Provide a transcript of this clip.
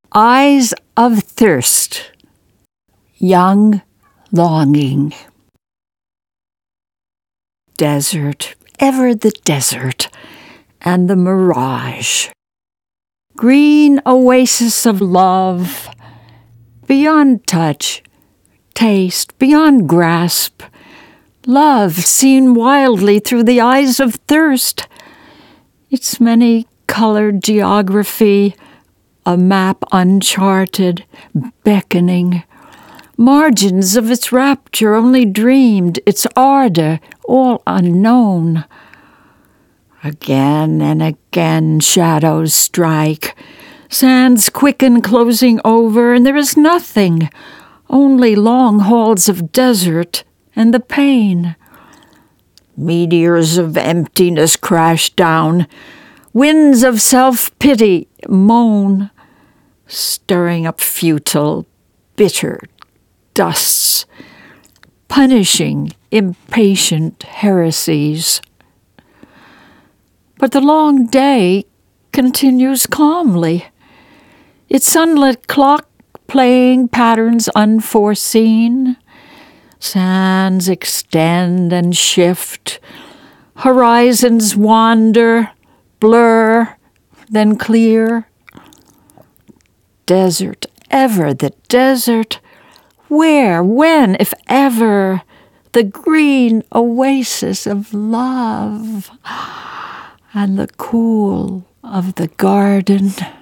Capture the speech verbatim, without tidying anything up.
Eyes of thirst, young longing. Desert, ever the desert, and the mirage. Green oasis of love, beyond touch, taste, beyond grasp. Love seen wildly through the eyes of thirst. Its many-colored geography, a map uncharted, beckoning. Margins of its rapture only dreamed, its ardor all unknown. Again and again shadows strike, sands quicken closing over, and there is nothing, only long halls of desert and the pain. Meteors of emptiness crash down, winds of self-pity moan, stirring up futile, bitter dusts, punishing impatient heresies. But the long day continues calmly, its sunlit clock playing patterns unforeseen. Sands extend and shift, horizons wander, blur, then clear. Desert, ever the desert. Where, when, if ever, the green oasis of love and the cool of the garden?